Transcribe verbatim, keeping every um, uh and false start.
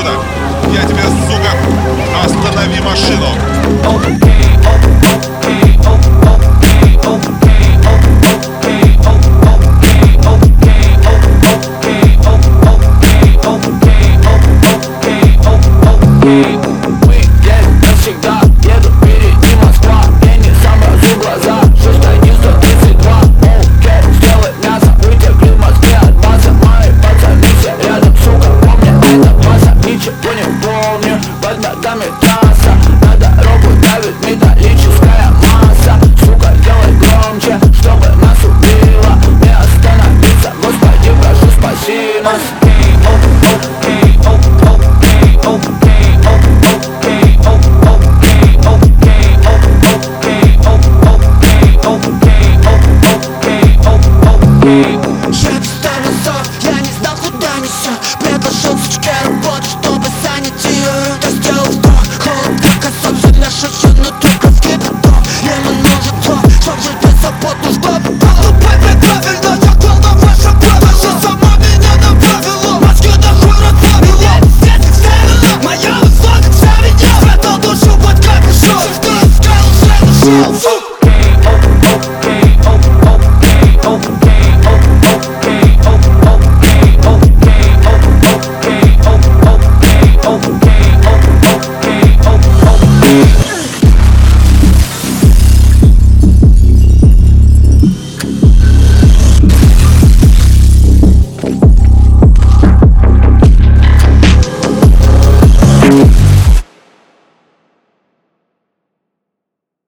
отсюда! Я тебе, сука, останови машину! На дорогу давит металлическая масса. Сука, делай громче, чтобы нас убило. Не остановиться, Господи, прошу, спаси нас. Я без тормозов, я не знал, куда несет. Предложил сучке работу, чтобы занять ее. Я сделал вдох, холод как особь, для шучу, но только в кипяток. Ему нужен то, чтоб жить беззаботно, чтобы голубой правильно. Я клал на ваше правило, сама меня направила. Мозги нахуй расслабила. Меня здесь вставила, моя высока вся меня. Спрятал душу под капюшон. Все, что искал, уже нашел.